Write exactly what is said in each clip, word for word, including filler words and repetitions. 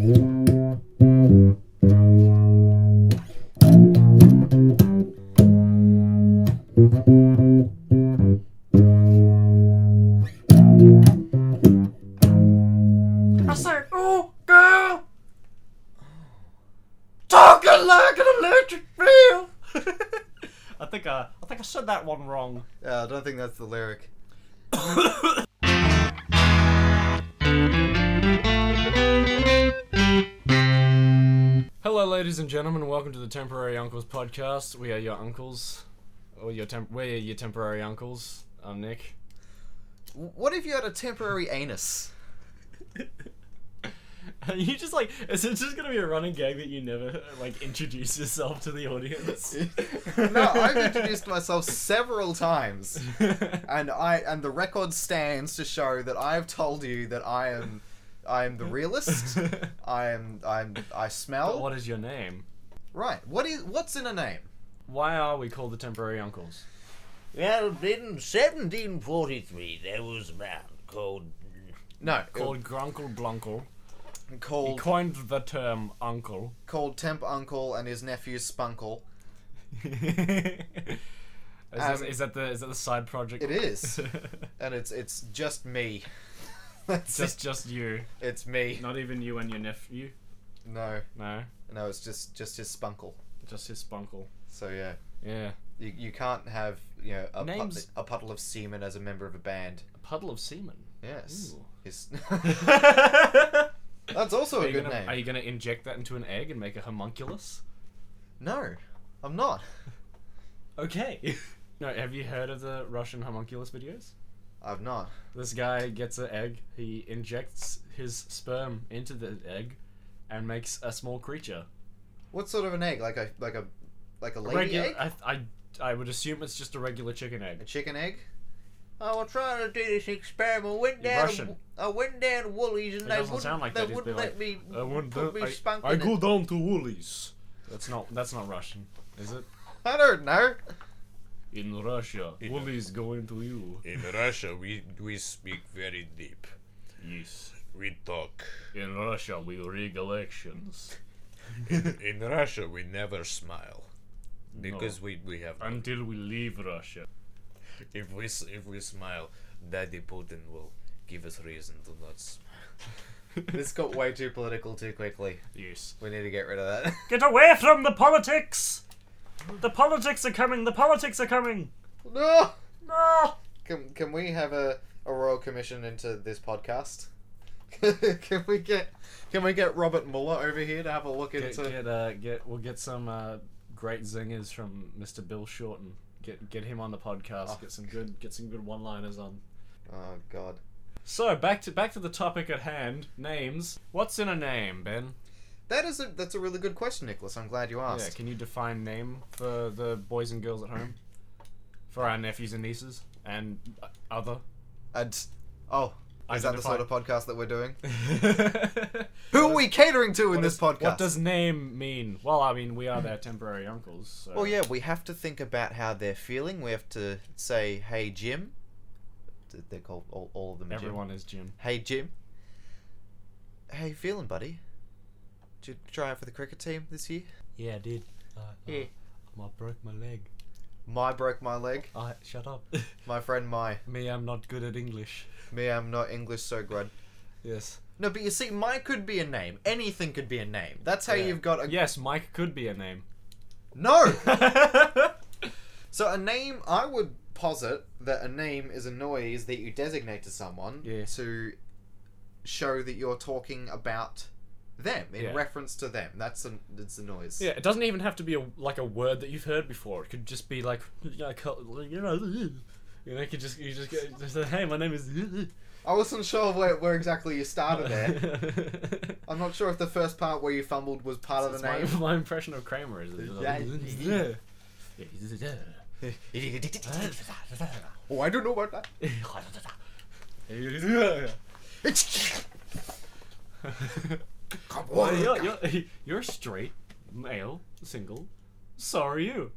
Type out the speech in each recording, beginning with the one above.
I said, oh, girl! Talking like an electric bill! I think I, I think I said that one wrong. Yeah, I don't think that's the lyric. Hello, ladies and gentlemen, and welcome to the Temporary Uncles podcast. We are your uncles, or your temp- we're your temporary uncles. I'm Nick. What if you had a temporary anus? You just like, is it just gonna be a running gag that you never like introduce yourself to the audience? No, I've introduced myself several times, and I and the record stands to show that I have told you that I am, I am the realist. I am, I'm, I smell. But what is your name? Right. What is what's in a name? Why are we called the Temporary Uncles? Well, in seventeen forty-three, there was a man called... No, Called Grunkle Blunkle. He called coined the term uncle. called Temp Uncle and his nephew Spunkle. is, Um, this, is that the is that the side project? It is, and it's it's just me. That's just it. just you, It's me. not even you and your nephew. No, No, no, it's just just his Spunkle. just his spunkle. So yeah, Yeah, you you can't have you know a, put, Names- a puddle of semen as a member of a band. a puddle of semen. Yes, Ooh. his. are, That's also a you good gonna, name. are you gonna inject that into an egg and make a homunculus? No, I'm not. Okay. No, have you heard of the Russian homunculus videos? I've not. This guy gets an egg, he injects his sperm into the egg, and makes a small creature. What sort of an egg? Like a like a like a lady Regu- egg? I, I, I would assume it's just a regular chicken A egg. chicken egg? I was trying to do this experiment. I went You're down. Russian. To, I went down to Woolies and It they doesn't wouldn't. sound like they that. It'd wouldn't be let like, me I went put down- me I- spunk I in go it. down to Woolies. That's not that's not Russian, is it? I don't know. In Russia, In- Woolies go into you. In Russia, we we speak very deep. Yes. We talk. In Russia, we rig elections In, in Russia, we never smile because No. we we have. until we leave Russia. If we s- if we smile, Daddy Putin will give us reason to not smile. This got way too political too quickly. Yes. We need to get rid of that. Get away from the politics! The politics are coming! The politics are coming! No. No! Can can we have a, a royal commission into this podcast? Can we get can we get Robert Mueller over here to have a look Get, into? get, uh, get, we'll get some uh, great zingers from Mister Bill Shorten. Get, get him on the podcast. Oh. Get some good, get some good one-liners on. Oh God. So back to back to the topic at hand. Names. What's in a name, Ben? That is a that's a really good question, Nicholas. I'm glad you Yeah. asked. Can you define name for the boys and girls at home? For our nephews and nieces and uh, other. And oh, is that the Identify- sort of podcast that we're doing? Who are we catering to in What this does- podcast? What does name mean? Well, I mean, we are their temporary uncles. So. Well, yeah, we have to think about how they're feeling. We have to say, "Hey, Jim." They're called all, all of them. Jim. Everyone is Jim. Hey, Jim. How you feeling, buddy? Did you try out for the cricket team this year? Yeah, I did. Uh, Yeah. I broke my leg. My broke my leg. I shut up. My friend, my Me, I'm not good at English. me, I'm not English so good. Yes. No, but you see, my could be a name. Anything could be a name. That's how Yeah. you've got a Yes, Mike could be a name. no. So a name, I would posit that a name is a noise that you designate to someone Yeah. to show that you're talking about them in Yeah. reference to them. That's a it's a noise. Yeah, it doesn't even have to be a, like a word that you've heard before. It could just be like, you know, you know, you know, you could just you just get just say, hey, my name is. I wasn't sure where, where exactly you started there. I'm not sure if the first part where you fumbled was part of That's the my, name. my impression of Kramer is. Yeah. Oh, I don't know about that. Come Well, on. you're, you're, you're straight, male, single. So are you.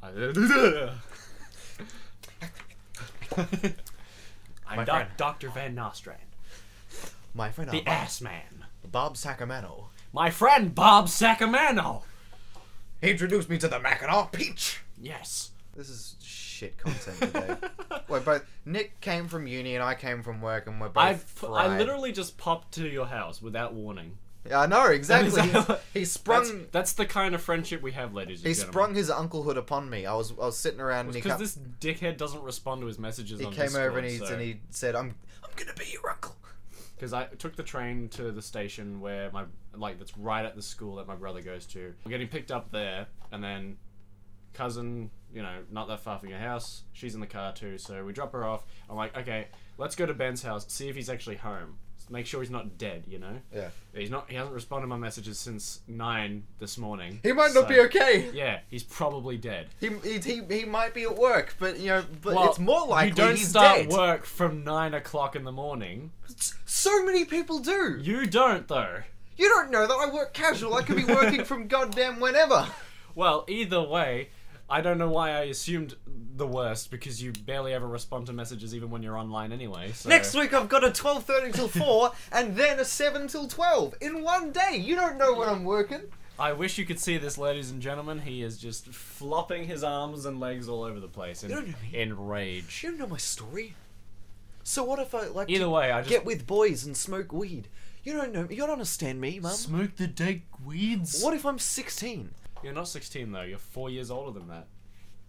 I'm My doc- friend. Doctor Van Nostrand, My friend, the uh, Bob, ass man. Bob Sacramento. My friend Bob Sacamano. He introduced me to the Mackinac Peach. Yes. This is shit content today. We're both Nick came from uni and I came from work, and we're both I fried. I literally just popped to your house without warning. Yeah, I know exactly. Is that- he, he sprung. That's, that's the kind of friendship we have, ladies and He gentlemen. sprung his unclehood upon me. I was I was sitting around and he, Because ca- this dickhead doesn't respond to his messages he on came Discord, over and he so... and he said, "I'm I'm gonna be your uncle." Because I took the train to the station where my, like, that's right at the school that my brother goes to. We're getting picked up there, and then cousin, you know, not that far from your house, she's in the car too, so we drop her off. I'm like, okay, let's go to Ben's house, see if he's actually home. Make sure he's not dead, you know? Yeah. He's not. He hasn't responded to my messages since nine this morning. He might not so- be okay. Yeah, he's probably dead. He, he he he might be at work, but you know, but Well, it's more likely you don't he's start dead. work from nine o'clock in the morning. So many people do. You don't, though. You don't know that I work casual. I could be working from goddamn whenever. Well, either way, I don't know why I assumed the worst, because you barely ever respond to messages even when you're online anyway. So. Next week I've got a twelve thirty till four, and then a seven till twelve in one day. You don't know when I'm working. I wish you could see this, ladies and gentlemen. He is just flopping his arms and legs all over the place in, You don't know me. in rage. You don't know my story. So what if I like Either to way, I just get with boys and smoke weed? You don't know. You don't understand me, mum. smoke the dank weeds. What if I'm sixteen? You're not sixteen though. You're four years older than that.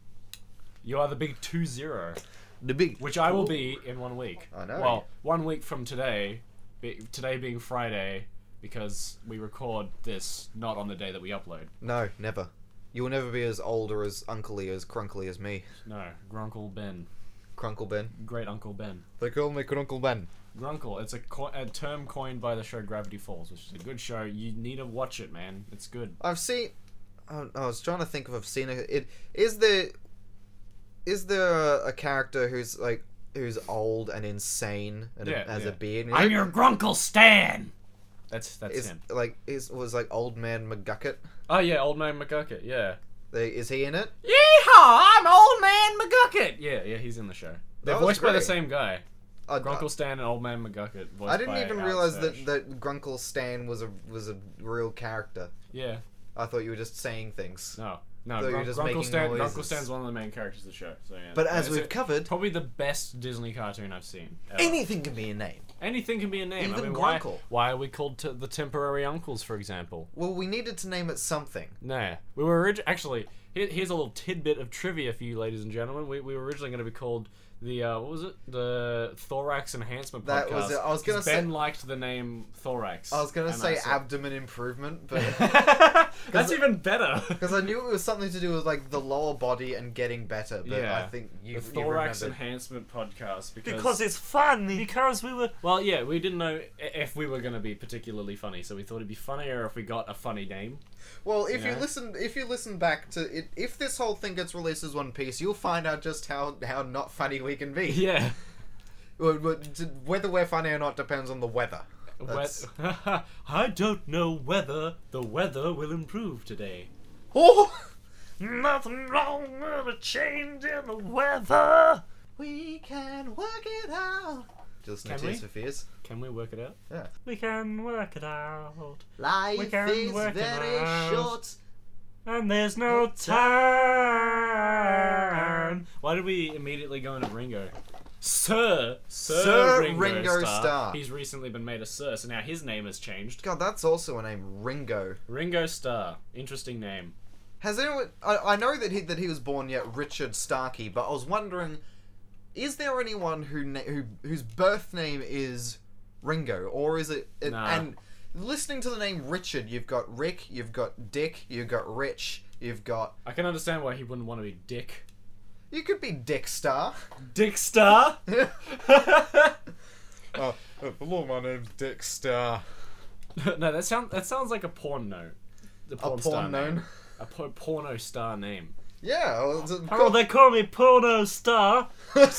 You are the big two zero, The big. which I will be in one week. I know. Well, one week from today. Be, today being Friday, because we record this not on the day that we upload. No, never. You will never be as old or as uncly as crunkly as me. No, Grunkle Ben, Crunkle Ben. great Uncle Ben. They call me Crunkle Ben. Grunkle. It's a, co- a term coined by the show Gravity Falls, which is a good show. You need to watch it, man. It's good. I've seen. I I was trying to think if I've seen it. It is there. Is there a, a character who's like who's old and insane and Yeah, a, has yeah. a beard? I'm your Grunkle Stan. That's that's Is him. like is was like Old Man McGucket? Oh yeah, Old Man McGucket. Yeah. They, is he in it? Yeehaw! I'm Old Man McGucket. Yeah, yeah, he's in the show. They're That was voiced by the great. same guy. I, Grunkle Stan and Old Man McGucket. Voiced I didn't by even Alex realize Hirsch. that that Grunkle Stan was a was a real character. Yeah. I thought you were just saying things. No. No. Thought you were Grun- just Grunkle making Stan. noises. Grunkle Stan's one of the main characters of the show. So yeah. But as It's we've a- covered, probably the best Disney cartoon I've seen. ever. anything can be a name. Anything can be a name. I Even mean, why, Grunkle. why are we called t- the Temporary Uncles, for example? Well, we needed to name it something. Nah. We were orig- actually. Here, here's a little tidbit of trivia for you, ladies and gentlemen. We, we were originally going to be called the uh, what was it? The Thorax Enhancement Podcast. That was it. I was gonna 'cause say- Ben liked the name Thorax. I was gonna and say said- abdomen improvement, but That's even better. because I knew it was something to do with like the lower body and getting better. But Yeah. I think you, The you Thorax remembered. Enhancement Podcast because, Because it's funny. because we were well, yeah, we didn't know i- if we were going to be particularly funny, so we thought it'd be funnier if we got a funny name. Well, if you you know? listen, if you listen back to it, if this whole thing gets released as One Piece, you'll find out just how how not funny we can be. Yeah. Well, but d- Whether we're funny or not depends on the weather. That's- Wet- I don't know whether the weather will improve today. Oh, Nothing wrong with a change in the weather. we can work it out. Just no Can Tears we? for Fears. Can we work it out? Yeah. We can work it out. Life We can is work it very out. short. And there's no time. Why did we immediately go into Ringo? Sir, Sir, Sir Ringo, Ringo Starr. Starr. He's recently been made a Sir, so now his name has changed. God, that's also a name, Ringo. Ringo Starr. Interesting name. Has anyone? I, I know that he that he was born yet Richard Starkey, but I was wondering, is there anyone who na- who whose birth name is Ringo, or is it? it Nah. And listening to the name Richard, you've got Rick, you've got Dick, you've got Rich, you've got. I can understand why he wouldn't want to be Dick. You could be Dick Star. Dick Star? Oh, hello, my name's Dick Star. No, that sounds that sounds like a porn note. The A porn, star porn name. known. A po- porno star name. Yeah. Well, it's a- Oh, they call me Porno Star.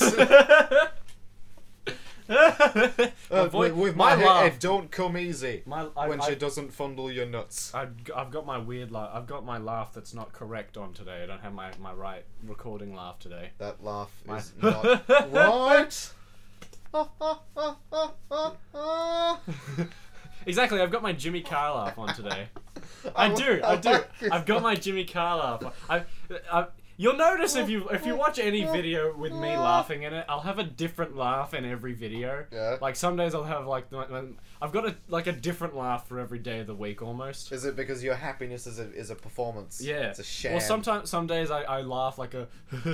Uh, voice- with, with my my, laugh. head, don't come easy My, I, when I, she doesn't fondle your nuts. I've, I've got my weird laugh. I've got my laugh that's not correct on today. I don't have my, my right recording laugh today. That laugh My- is not right. Exactly, I've got my Jimmy Carr laugh on today. I I do, I I do. like it. I've got my Jimmy Carr laugh on. I, I, you'll notice if you if you watch any video with me laughing in it, I'll have a different laugh in every video. Yeah. Like some days I'll have like the- I've got a like a different laugh for every day of the week almost. Is it because your happiness is a is a performance? Yeah. It's a sham. Well, sometimes some days I, I laugh like a.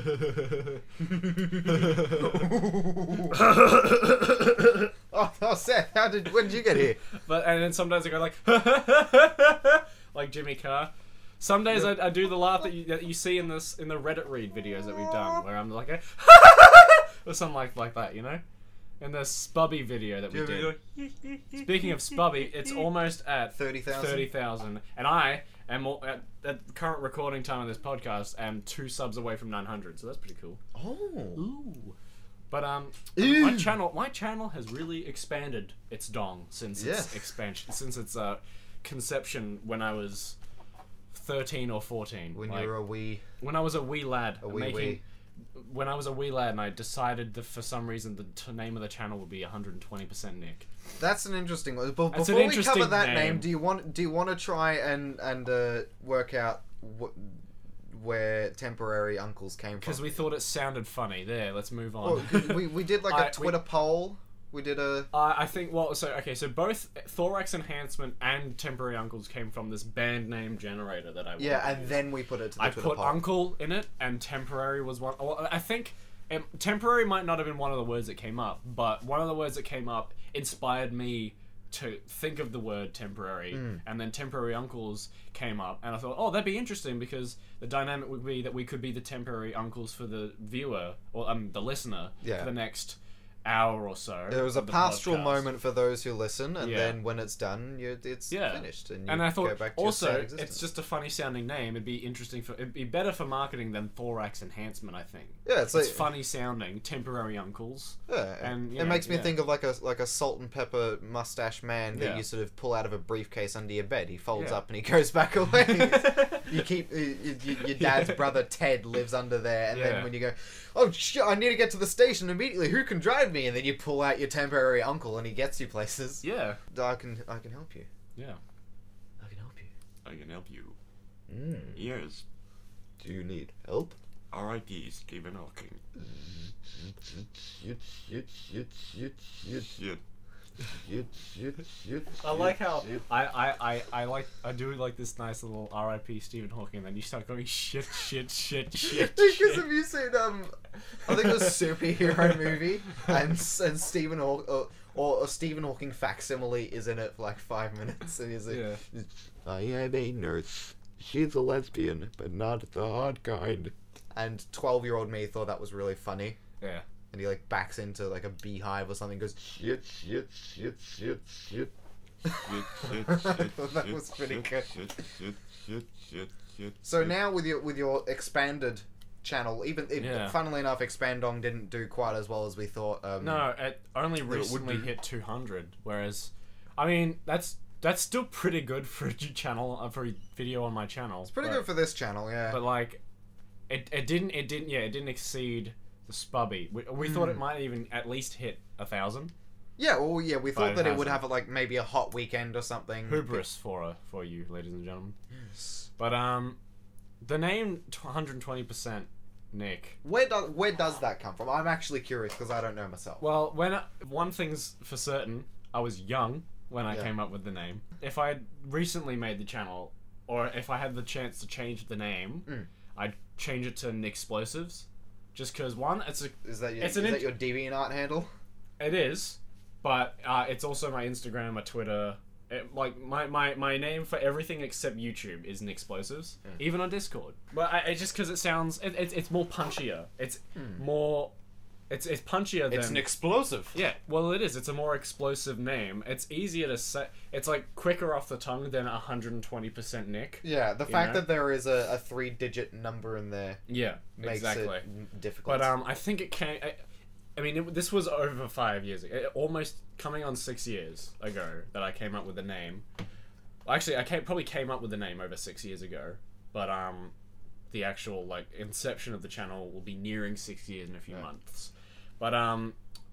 oh, oh, Seth, how did when did you get here? But and then sometimes I go like like Jimmy Carr. Some days I, I do the laugh that you that you see in this in the Reddit read videos that we've done, where I'm like a or something like like that, you know. In the Spubby video that we Do you did. Speaking of Spubby, it's almost at Thirty thousand. thirty thousand, and I am all, at, at the current recording time of this podcast am two subs away from nine hundred, so that's pretty cool. Oh. Ooh. But um, Ooh. my channel, my channel has really expanded its dong since its Yes. expansion, since its uh, conception when I was thirteen or fourteen. When Like, you were a wee, when I was a wee lad, a wee making, wee. when I was a wee lad, and I decided that for some reason the t- name of the channel would be one hundred twenty percent Nick. That's an interesting one. But That's an before we interesting cover that name. name. do you want do you want to try and and uh, work out wh- where temporary uncles came from? Because we thought it sounded funny. There, let's move on. Well, 'cause we we did like a I- we- Twitter poll. We did a Uh, I think, well, so, okay, so both Thorax Enhancement and Temporary Uncles came from this band name generator that I wanted yeah, to and use. then we put it to the I Twitter put poll. Uncle in it, and Temporary was one. Well, I think um, Temporary might not have been one of the words that came up, but one of the words that came up inspired me to think of the word temporary, Mm. and then Temporary Uncles came up, and I thought, oh, that'd be interesting, because the dynamic would be that we could be the temporary uncles for the viewer, or um, the listener, Yeah. for the next hour or so. There was a of the pastoral podcast. moment for those who listen, and Yeah. then when it's done, you, it's Yeah. finished, and you And I go thought, back to your sad also, existence. it's just a funny sounding name. It'd be interesting for, it'd be better for marketing than Thorax Enhancement, I think. yeah, it's like It's funny sounding, temporary uncles. yeah, and, you it know, makes me yeah. think of like a like a salt and pepper mustache man that Yeah. you sort of pull out of a briefcase under your bed. He folds Yeah. up and he goes back away. you keep you, you, your dad's Yeah. brother Ted lives under there, and Yeah. then when you go, oh shit, I need to get to the station immediately. Who can drive me? And then you pull out your temporary uncle, and he gets you places. Yeah. I can I can help you. Yeah. I can help you. I can help you. Mm. Yes. Do you need help? R I P Stephen Hawking. Shit, shit, shit, shit, shit, Shit. shit, shit, shit. I like how I, I, I, I like I do like this nice little R I P Stephen Hawking, and then you start going shit, shit, shit, shit. Because shit. have you seen um, I think it was a superhero movie, and and Stephen Haw- or, or a Stephen Hawking facsimile is in it for like five minutes, and he's like, Yeah. I am a nurse. She's a lesbian, but not the hot kind. and twelve-year-old me thought that was really funny, Yeah. and he like backs into like a beehive or something, goes Shit, shit, shit, shit, shit. Shit, shit, I shit, thought that shit, was pretty shit, good. Shit, shit, shit, shit, shit. So shit. now with your with your expanded channel, even if, Yeah. funnily enough, Expandong didn't do quite as well as we thought. Um, No, it only would recently do. hit two hundred, whereas, I mean, that's that's still pretty good for a channel, uh, for a video on my channel. it's pretty but, good for this channel, yeah. But like, it it didn't it didn't yeah it didn't exceed the Spubby. We, we thought it Mm. might even at least hit a thousand. yeah, well, yeah, we But thought it that it would hasn't. have like maybe a hot weekend or something. Hubris for uh, for you, ladies and gentlemen. Yes. But um, the name one hundred twenty percent Nick. Where does where does that come from? I'm actually curious because I don't know myself. Well, when I, one thing's for certain, I was young when I Yeah. came up with the name. If I had recently made the channel, or if I had the chance to change the name, Mm. I'd change it to Nick Explosives. Just because one, it's a Is that your, It's is an that int- your DeviantArt handle? it is, but uh, it's also my Instagram, my Twitter. It, like my, my, my name for everything except YouTube is Nick Explosives, Yeah. even on Discord. But I, it's just because it sounds it, it's it's more punchier. It's Hmm. more, it's it's punchier than It's an explosive. yeah. Well, it is. It's a more explosive name. It's easier to say. It's like quicker off the tongue than one hundred twenty percent Nick. Yeah, the You fact know? that there is a, a three-digit number in there Yeah, makes exactly. it n- difficult. But um, I think it came. I, I mean, it, this was over five years ago. It, almost coming on six years ago that I came up with the name. Well, actually, I came, probably came up with the name over six years ago. But um, the actual like inception of the channel will be nearing six years in a few Yeah. months. But um,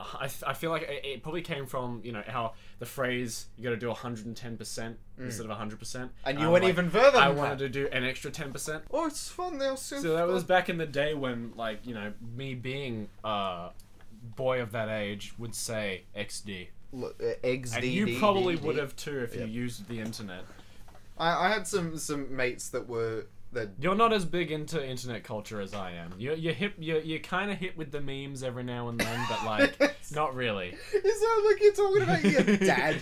I, th- I feel like it, it probably came from, you know, how the phrase you got to do one hundred ten percent instead of one hundred percent. And you I'm went like, even further I than wanted that. to do an extra ten percent. Oh, it's fun. They're so, So that was fun. back in the day when, like, you know, me being a boy of that age would say X D. Look, uh, eggs. And D, you D, probably D, D. would have too if Yep. you used the internet. I, I had some some mates that were that. You're not as big into internet culture as I am. You're, you're hip, you're, you're kind of hit with the memes every now and then, but, like, not really. It sounds like you're talking about your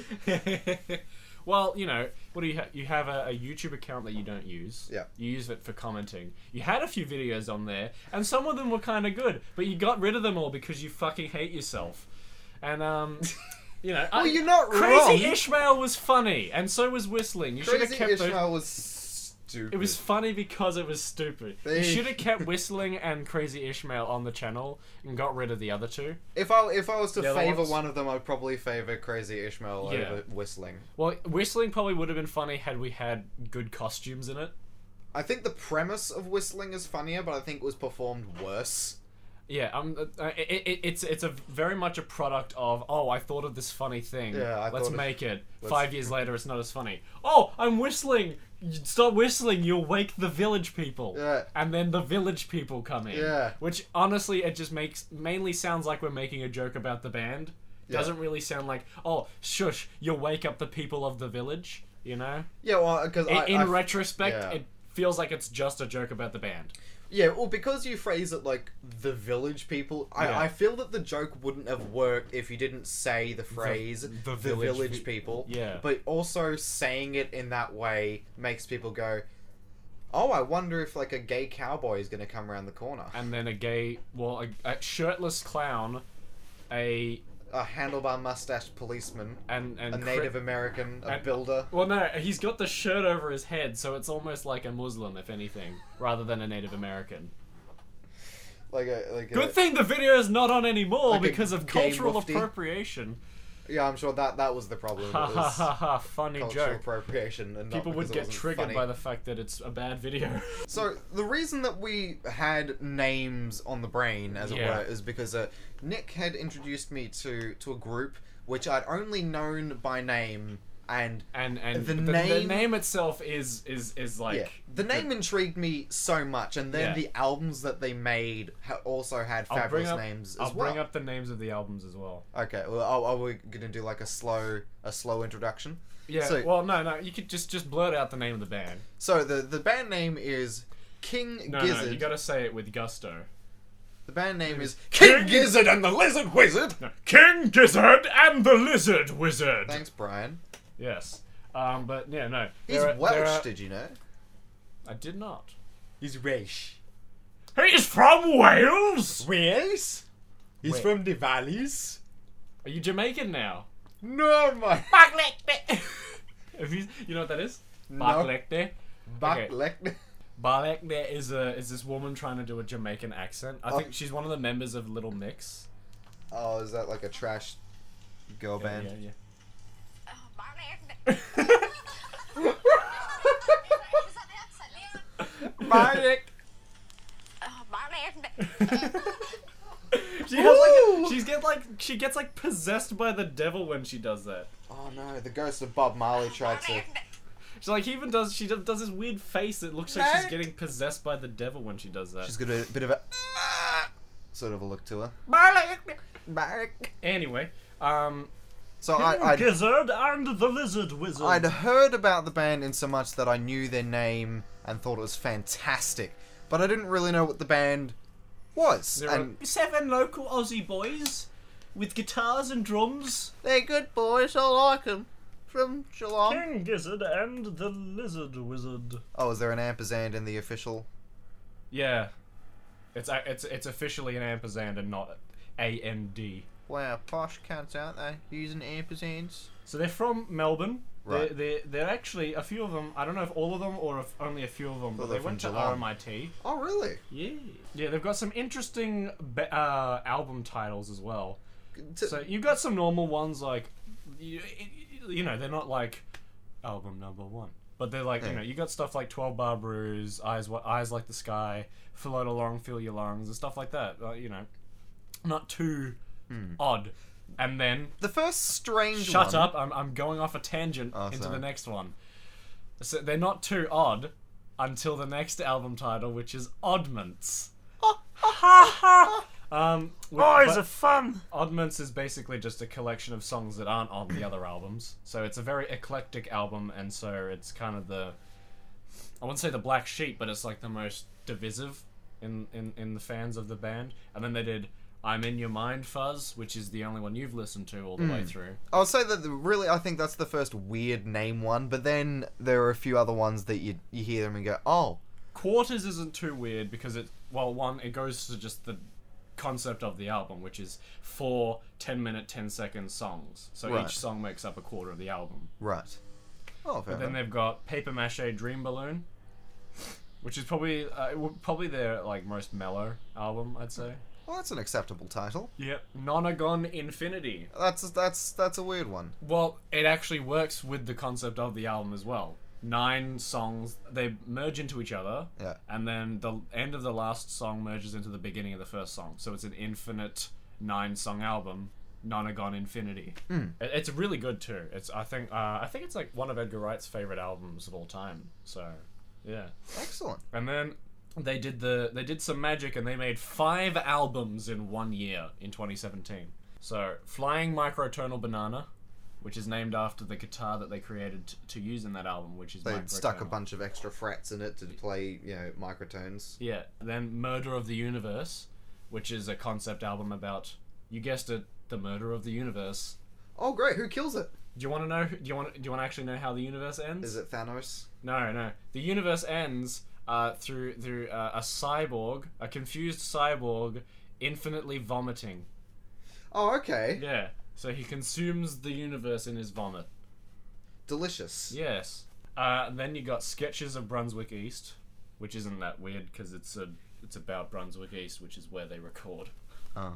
dad. Well, you know, what do you have? You have a, a YouTube account that you don't use. Yeah. You use it for commenting. You had a few videos on there, and some of them were kind of good, but you got rid of them all because you fucking hate yourself. And, um... You know, Well, I- you're not Crazy wrong. Ishmael was funny, and so was Whistling. You should have Crazy kept those. Ishmael was stupid. It was funny because it was stupid. They- You should have kept Whistling and Crazy Ishmael on the channel and got rid of the other two. If I if I was to The other favor ones? one of them, I'd probably favor Crazy Ishmael Yeah. over Whistling. Well, Whistling probably would have been funny had we had good costumes in it. I think the premise of Whistling is funnier, but I think it was performed worse. Yeah, um, uh, it, it, it's it's a very much a product of, oh, I thought of this funny thing. Yeah, I let's thought of- make it. let's- Five years later, it's not as funny. Oh, I'm whistling. You Stop whistling. You'll wake the village people. Yeah. And then the village people come in. Yeah. Which honestly, it just makes mainly sounds like we're making a joke about the band. Yeah. Doesn't really sound like, oh, shush, you'll wake up the people of the village. You know. Yeah, well, because In, I, in I- retrospect, yeah. it feels like it's just a joke about the band. yeah, well, because you phrase it like the village people, I, Yeah. I feel that the joke wouldn't have worked if you didn't say the phrase the, village village, pe- people. Yeah. But also saying it in that way makes people go, "Oh, I wonder if like a gay cowboy is going to come around the corner." And then a gay, well, a, a shirtless clown, a A handlebar mustached policeman, and and a cri- Native American, a and- builder. Well, no, he's got the shirt over his head, so it's almost like a Muslim, if anything, rather than a Native American. Like a like Good a, thing the video is not on anymore Like a because of gay cultural mufti. appropriation. Yeah, I'm sure that that was the problem. Ha It ha was ha ha! Funny cultural joke. appropriation, and not People would because it get wasn't triggered funny. by the fact that it's a bad video. So the reason that we had names on the brain, as it Yeah. were, is because uh, Nick had introduced me to to a group which I'd only known by name, and And and The the, the name- name itself is is is like yeah, the name intrigued me so much, and then Yeah. the albums that they made ha- also had I'll bring fabulous up names as I'll well. bring up the names of the albums as well. Okay, well, are, are we gonna do like a slow a slow introduction? Yeah. So- well, no, no. You could just just blurt out the name of the band. So the the band name is King No, Gizzard. no. You gotta say it with gusto. The band name is King King Gizzard and the Lizard Wizard. No. King Gizzard and the Lizard Wizard. Thanks, Brian. Yes. Um, but yeah, no. He's There are- Welsh, there are- did you know? I did not. He's Welsh. He's from Wales. Wales? He's Wait. from the valleys? Are you Jamaican now? No, my... Have you, you know what that is? No. Barlekte. Back Okay. leg- Barlekte is a is this woman trying to do a Jamaican accent. I Oh. think she's one of the members of Little Mix. Oh, is that like a trash girl Yeah, band? yeah, yeah. Barlek. She has like Ooh. a, she's get like she gets like possessed by the devil when she does that. Oh no, the ghost of Bob Marley tried to... She like even does she does this weird face. It looks like she's Mark. getting possessed by the devil when she does that. She's got a bit of a... sort of a look to her. Barlek. Anyway, um, So I, I'd, Gizzard and the Lizard Wizard. I'd heard about the band in so much that I knew their name and thought it was fantastic. But I didn't really know what the band was. There and are seven local Aussie boys with guitars and drums. they're good boys, I like them. From Geelong. King Gizzard and the Lizard Wizard. Oh, is there an ampersand in the official? Yeah, it's a- it's it's officially an ampersand and not A N D. Wow, posh cunts, aren't they? Using ampersands. So they're from Melbourne. Right. They're, they're, they're actually, a few of them, I don't know if all of them or if only a few of them, but they're they went to from Geelong. R M I T. Oh, really? Yeah. Yeah, they've got some interesting be- uh, album titles as well. T- So you've got some normal ones like, you, you know, they're not like album number one. But they're like, you Yeah. know, you got stuff like twelve Bar Brews, Eyes Wi- Eyes Like the Sky, Float Along, Feel Your Lungs, and stuff like that. Uh, you know, not too Odd. And then The first strange Shut one. up! I'm I'm going off a tangent Oh, into sorry. the next one. So they're not too odd until the next album title, which is Oddments. um, with- Oh, it's but a fun. Oddments is basically just a collection of songs that aren't on the other albums. So it's a very eclectic album, and so it's kind of the I wouldn't say the black sheep, but it's like the most divisive in in in the fans of the band. And then they did I'm In Your Mind Fuzz, which is the only one you've listened to all the way through. I'll say that the, really, I think that's the first weird name one, but then there are a few other ones that you you hear them and go, oh, Quarters isn't too weird because it, well, one, it goes to just the concept of the album, which is four ten minute, ten second songs. So Right. each song makes up a quarter of the album. right. Oh, fair But then enough. they've got Paper Mache Dream Balloon, which is probably uh, w- probably their like most mellow album, I'd say. Well, that's an acceptable title. Yep. Nonagon Infinity. That's that's that's a weird one. Well, it actually works with the concept of the album as well. Nine songs, they merge into each other, Yeah. and then the end of the last song merges into the beginning of the first song. So it's an infinite nine-song album, Nonagon Infinity. Mm. It- It's really good too. It's I think uh, I think it's like one of Edgar Wright's favorite albums of all time. So yeah, Excellent. and then they did the they did some magic and they made five albums in one year in twenty seventeen. So Flying Microtonal Banana, which is named after the guitar that they created t- to use in that album, which is They microtonal. stuck a bunch of extra frets in it to play, you know, microtones. Yeah. Then Murder of the Universe, which is a concept album about, you guessed it, the murder of the universe. Oh, great! Who kills it? Do you want to know? Do you want? Do you want to actually know how the universe ends? Is it Thanos? No, no. The universe ends uh, through through uh, a cyborg, a confused cyborg, infinitely vomiting. Oh, okay. Yeah. So he consumes the universe in his vomit. Delicious. Yes. Uh, then you got Sketches of Brunswick East, which isn't that weird because it's a it's about Brunswick East, which is where they record. Oh.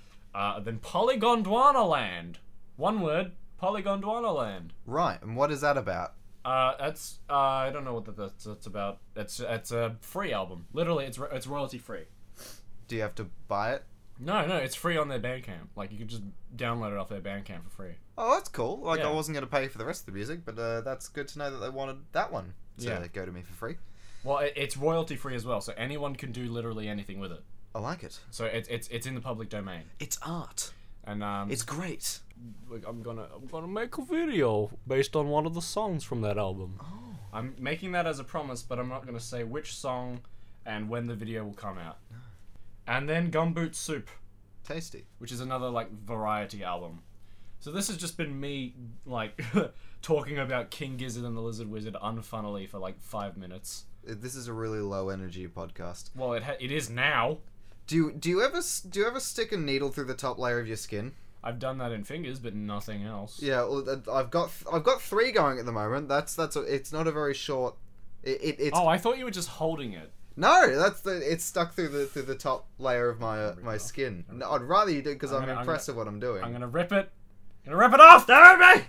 Uh, then Polygondwana Land. One word, Polygondwana Land. Right. And what is that about? Uh, that's uh, I don't know what that, that's, that's about. It's it's a free album. Literally, it's ro- it's royalty free. Do you have to buy it? No, no, it's free on their Bandcamp. Like you can just download it off their Bandcamp for free. Oh, that's cool. Like, Yeah. I wasn't going to pay for the rest of the music, but uh, that's good to know that they wanted that one to Yeah. go to me for free. Well, it, it's royalty free as well, so anyone can do literally anything with it. I like it. So it's it's it's in the public domain, It's art. and um, It's great. like, I'm gonna I'm gonna make a video based on one of the songs from that album. Oh. I'm making that as a promise, but I'm not gonna say which song and when the video will come out. And then Gumboot Soup, Tasty. which is another like variety album. So this has just been me like talking about King Gizzard and the Lizard Wizard unfunnily for like five minutes. Uh, This is a really low energy podcast. Well, it ha- it is now. Do you, do you ever s- do you ever stick a needle through the top layer of your skin? I've done that in fingers, but nothing else. Yeah, well, uh, I've got I've got three going at the moment. That's that's a, it's not a very short. It, it it's Oh, I thought you were just holding it. no, that's the it's stuck through the through the top layer of my uh, we my go. skin. No, I'd rather you do because I'm I'm, gonna- I'm impressed with what I'm doing. I'm gonna rip it. I'm gonna rip it off. Damn it!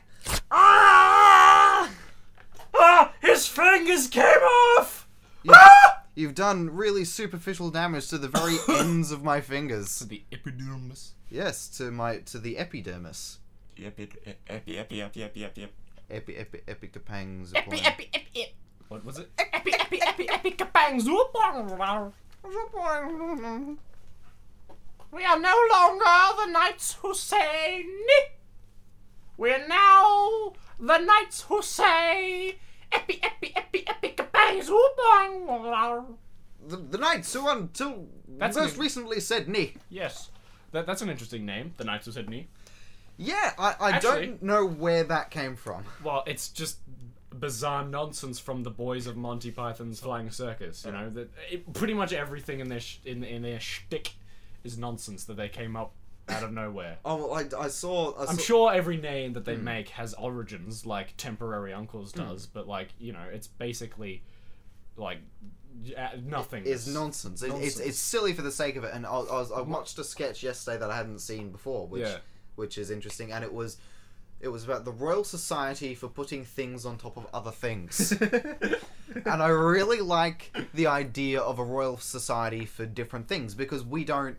Ah! Ah! His fingers came off. You, Ah! You've done really superficial damage to the very ends of my fingers. To the epidermis. Yes, to my to the epidermis. Epi, epi, epi, epi, epi, epi. Epi epi epic pangs. Epi, upon- epi, epi, epi, What was it? epi, epi, epi, epi, kabang, zoop. We are no longer the knights who say ni. We are now the knights who say epi, epi, epi, epi, kabang, zoop. The, the knights who until That's most an- recently said ni. Yes. That, that's an interesting name. The Knights of Sydney. Yeah, I, I Actually- don't know where that came from. Well, it's just bizarre nonsense from the boys of Monty Python's Flying Circus. You know that it, pretty much everything in their sh- in in their shtick is nonsense that they came up out of nowhere. Oh, I, I saw. I I'm saw- sure every name that they make has origins, like Temporary Uncles does, but like you know, it's basically like uh, nothing. is nonsense. It, It's Nonsense. it's silly for the sake of it. And I, I, was, I watched a sketch yesterday that I hadn't seen before, which Yeah. which is interesting, and it was it was about the Royal Society for putting things on top of other things. And I really like the idea of a Royal Society for different things because we don't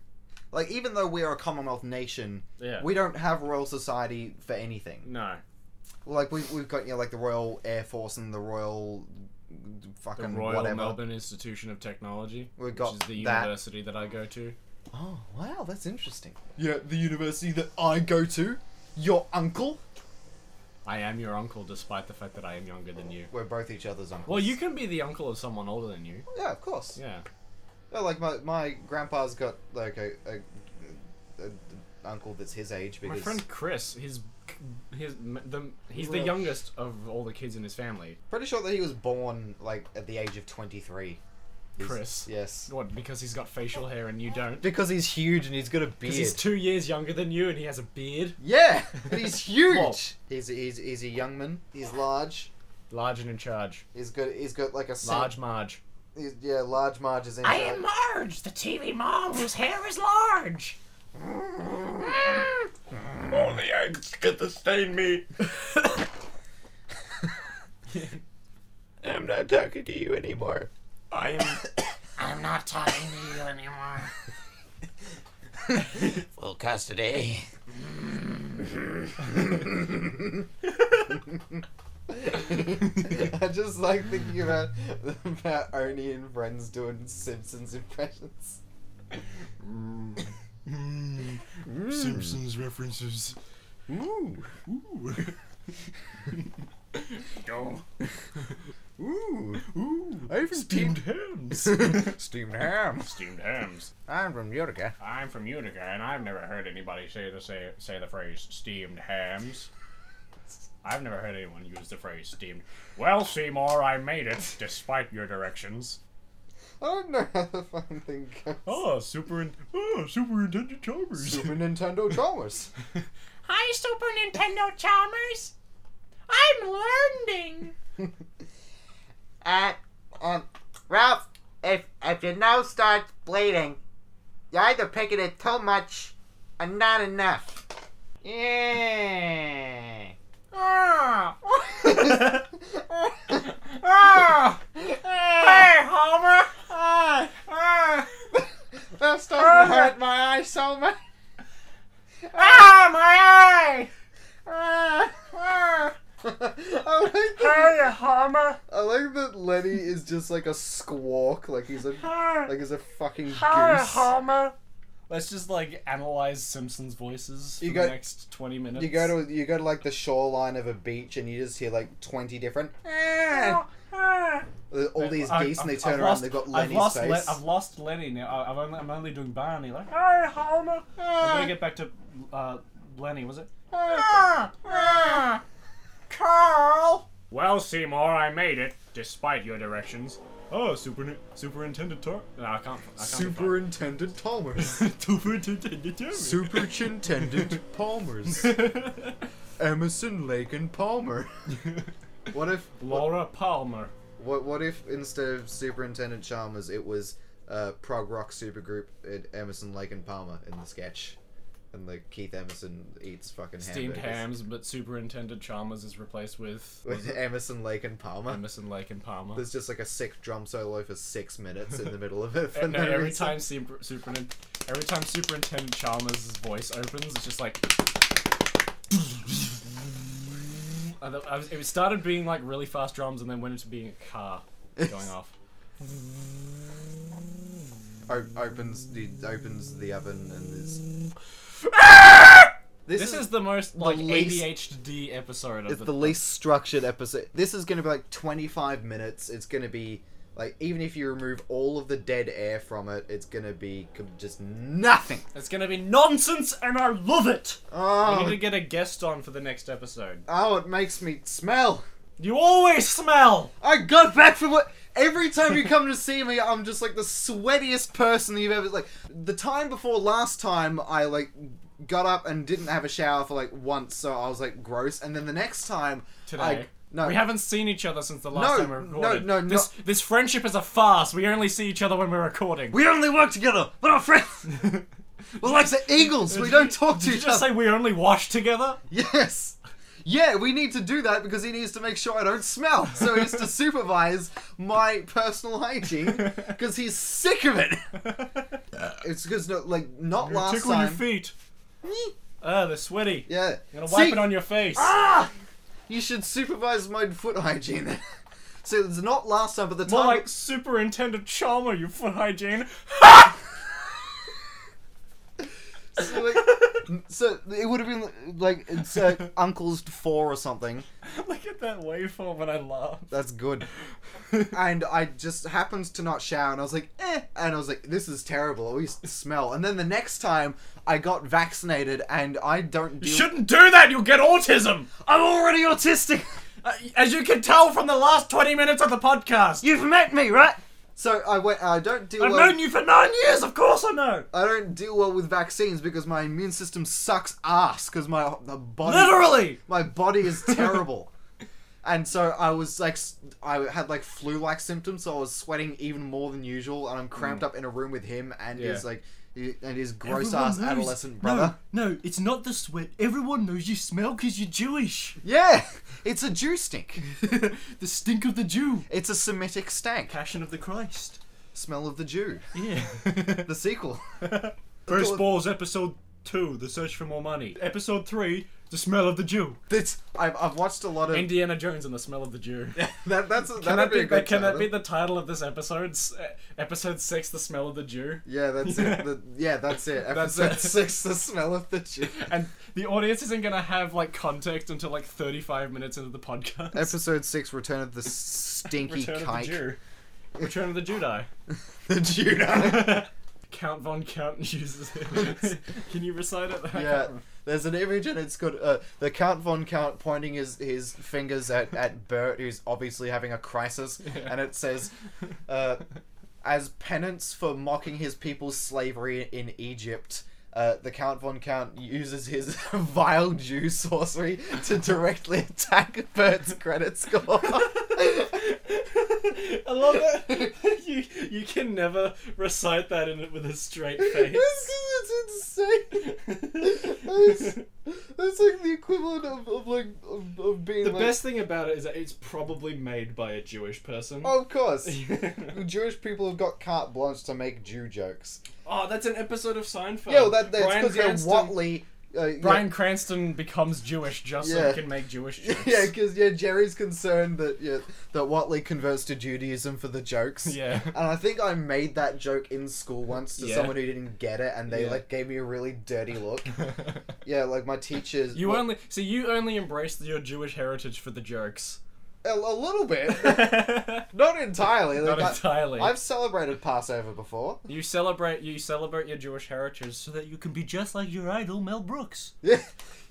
like even though we are a Commonwealth nation, Yeah. we don't have Royal Society for anything. No. Like we we've got you know like the Royal Air Force and the Royal The fucking Royal whatever. Melbourne Institution of Technology, We've got which is the that. university that I go to. Oh wow, that's interesting. Yeah, the university that I go to, your uncle. I am your uncle, despite the fact that I am younger than you. We're both each other's uncles. Well, you can be the uncle of someone older than you. Yeah, of course. Yeah. Yeah, like my my grandpa's got like a, a, a, a uncle that's his age because My friend Chris, his, his, the, he's the Well- youngest of all the kids in his family. pretty sure that he was born like at the age of twenty-three. He's- Chris. Yes. What? Because he's got facial hair and you don't? Because he's huge and he's got a Because beard. he's two years younger than you and he has a beard. Yeah, and he's huge. Whoa. He's he's he's a young man. He's large. Large and in charge. He's got he's got like a cent- Large Marge. He's, yeah, large Marge is in. I charge. am Marge, the T V mom whose hair is large. Only eggs get to stain me. I'm not talking to you anymore. I am. I'm not talking to you anymore. Full custody. I just like thinking about about Oni and friends doing Simpsons impressions. Simpsons references. Ooh. Ooh. Go. Ooh. Ooh. I've Steamed hams. Steamed ham. Steamed hams. I'm from Utica. I'm from Utica, and I've never heard anybody say the say say the phrase "steamed hams." I've never heard anyone use the phrase "steamed." Well, Seymour, I made it despite your directions. I don't know how the fucking thing goes. Oh, super, in- oh, Superintendent Chalmers. Super Nintendo Chalmers. Hi, Super Nintendo Chalmers. I'm learning. Uh, um, Ralph, if if your nose starts bleeding, you're either picking it too much or not enough. Yeah. Ah. Ah. Hey, Homer. Ah. Ah. That doesn't hurt my eye so much. Ah, my eye. Ah. Ah. I like that. Hey, Homer. I like that Lenny is just like a squawk, like he's a Ah. like he's a fucking Hi, goose. Homer. Let's just like analyze Simpsons voices for You the go- next twenty minutes. You go to you go to like the shoreline of a beach and you just hear like twenty different "Ah." Ah. all these I- geese and they I've- turn I've around lost- and they've got I've Lenny's lost face. Le- I've lost Lenny now. I- I've only, I'm only doing Barney. Like, Hi, Homer. I'm gonna get back to uh, Lenny. Was it? Ah. Ah. Carl. Well, Seymour, I made it despite your directions. Oh, super Superintendent Tor. No, I can't. I can't be Superintendent Palmers. fine. Superintendent Tor. Superintendent Palmers. Emerson, Lake, and Palmer. What if Laura Palmer. what what if instead of Superintendent Chalmers it was uh, prog rock supergroup at Emerson, Lake, and Palmer in the sketch, and like Keith Emerson eats fucking Steamed hamburgers. hams, but Superintendent Chalmers is replaced with, With Emerson, Lake, and Palmer. Emerson, Lake, and Palmer. There's just like a sick drum solo for six minutes in the middle of it. For And no no, every reason. time super, super, every time Superintendent Chalmers' voice opens, it's just like. And I was- It started being like really fast drums, and then went into being a car going off. O- opens the opens the oven and is. This, is, the most like least- A D H D episode of It's the, the least structured episode. This is going to be like twenty-five minutes. It's going to be like, even if you remove all of the dead air from it, it's going to be com- just nothing. It's gonna be nonsense, and I love it. We Oh, need to get a guest on for the next episode. oh, it makes me smell. You always smell. I got back from what. Every time you come to see me, I'm just like the sweatiest person you've ever like. The time before last time, I like got up and didn't have a shower for like once, so I was like gross. And then the next time, Today. I, no, We haven't seen each other since the last No, time we no, recorded. no, This this friendship is a farce. We only see each other when we're recording. we only work together. We're not friends. We're like the Eagles. We don't talk to Did you each just other. say we only wash together? Yes. Yeah, we need to do that because he needs to make sure I don't smell. So he has to supervise my personal hygiene because he's sick of it. It's because no, like not last Tickle time. your feet. Ah, they're sweaty. Yeah. You're gonna wipe See? it on your face. Ah! You should supervise my foot hygiene. So it's not last time, but the More time. like Superintendent Chalmer, you foot hygiene. So, like, so it would have been like it's uh, Uncle's four or something. Look at that waveform when I laugh. That's good. And I just happened to not shower, and I was like, eh. And I was like, this is terrible. We smell. And then the next time I got vaccinated, and I don't You deal. shouldn't do that, you'll get autism! I'm already autistic. Uh, as you can tell from the last twenty minutes of the podcast. You've met me, right? So I went. I don't deal. I've well known you for nine years, of course I know! I don't deal well with vaccines because my immune system sucks ass because my the body Literally! my body is terrible. And so I was like, s- I had like flu-like symptoms, so I was sweating even more than usual, and I'm cramped up in a room with him and Yeah. his like, hi- and his gross-ass adolescent brother. No, no, it's not the sweat. Everyone knows you smell because you're Jewish. Yeah, it's a Jew stink. The stink of the Jew. It's a Semitic stank. Passion of the Christ. Smell of the Jew. Yeah. The sequel. First Balls, episode two, The Search for More Money. Episode three, The Smell of the Jew. That's I've, I've watched a lot of Indiana Jones and the Smell of the Jew. that. That's Can, that'd that be, be, a good can that title. be the title of this episode? S- uh, Episode six, The Smell of the Jew. Yeah, that's it. The, yeah, that's it. That's Episode it. six, The Smell of the Jew. And the audience isn't gonna have like context until like thirty-five minutes into the podcast. Episode six, Return of the Stinky Return of the Kike. Jew. Return of the Jedi. The Judah. Count Von Count uses it. Can you recite it? Yeah, there's an image and it's got uh, the Count Von Count pointing his, his fingers at, at Bert, who's obviously having a crisis, Yeah. and it says, uh, as penance for mocking his people's slavery in Egypt, uh, the Count Von Count uses his vile Jew sorcery to directly attack Bert's credit score. I love that. you you can never recite that in it with a straight face. It's insane. That's, that's like the equivalent of, of like of, of being The like. best thing about it is that it's probably made by a Jewish person. Oh, of course, Jewish people have got carte blanche to make Jew jokes. Oh, that's an episode of Seinfeld. Yeah, well, that that's Bryan because they're Cranston- Watley. Uh, yeah. Bryan Cranston becomes Jewish just so Yeah. he can make Jewish jokes. Yeah, because yeah, Jerry's concerned that yeah, that Watley converts to Judaism for the jokes. Yeah. And I think I made that joke in school once to Yeah. someone who didn't get it, and they Yeah. like gave me a really dirty look. Yeah, like my teachers. You well, only see you only embraced your Jewish heritage for the jokes. a, a little bit, Not not entirely. Like, I- entirely. I've celebrated Passover before. You celebrate you celebrate your Jewish heritage so that you can be just like your idol Mel Brooks. Yeah.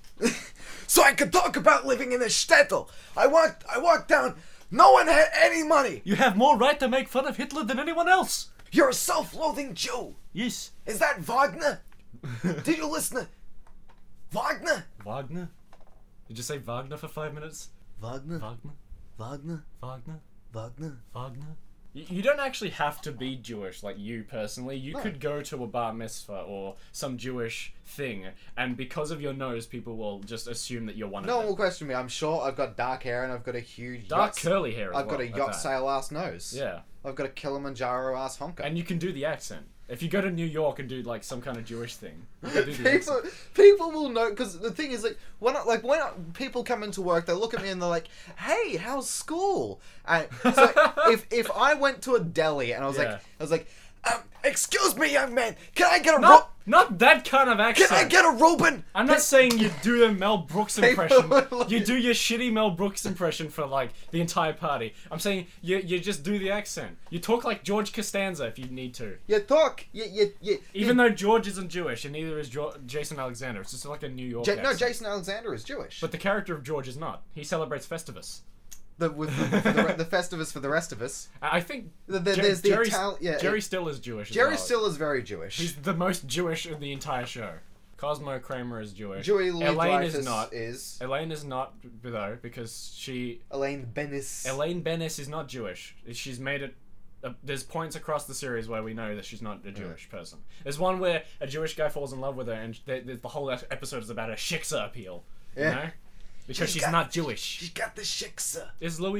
So I could talk about living in a shtetl. I walked, I walked down. No one had any money. You have more right to make fun of Hitler than anyone else. You're a self-loathing Jew. Yes. Is that Wagner? Did you listen to Wagner? Wagner? Did you say Wagner for five minutes? Wagner, Wagner? Wagner, Wagner? Wagner. Wagner? You, you don't actually have to be Jewish, like you personally. You No. could go to a bar mitzvah or some Jewish thing, and because of your nose, people will just assume that you're one No of one will them. question me. I'm short. I've got dark hair and I've got a huge Dark yacht. curly hair as I've got well, a at yacht that. sail ass nose. Yeah. I've got a Kilimanjaro ass honker. And you can do the accent. If you go to New York and do like some kind of Jewish thing, you can do the people, accent. people will know because the thing is like when I, like when I, people come into work, they look at me and they're like, "Hey, how's school?" And so if if I went to a deli and I was Yeah. like, I was like, um, "Excuse me, young man, can I get a ro- Not, not that kind of accent. can I get a Reuben?" I'm not saying you do the Mel Brooks People impression. will like- You do your shitty Mel Brooks impression for like the entire party. I'm saying you you just do the accent. You talk like George Costanza if you need to. You talk, you you you. Even you, though George isn't Jewish and neither is jo- Jason Alexander, it's just like a New York Ja- no, accent. Jason Alexander is Jewish. But the character of George is not. He celebrates Festivus. the with the, for the, re- the Festivus for the rest of us. I I think The, the, Jer- there's the Jerry, Ital- yeah, Jerry it- Still is Jewish. As Jerry well. Still is very Jewish. He's the most Jewish in the entire show. Cosmo Kramer is Jewish. Joey Louis Elaine Dreyfus is not. is Elaine is not though because she Elaine Benes. Elaine Benes is not Jewish. She's made it. Uh, there's points across the series where we know that she's not a Jewish person. There's one where a Jewish guy falls in love with her, and the, the, the whole episode is about her shiksa appeal. You Yeah. know, because She's she's got- not Jewish. She got the shiksa. Is Louis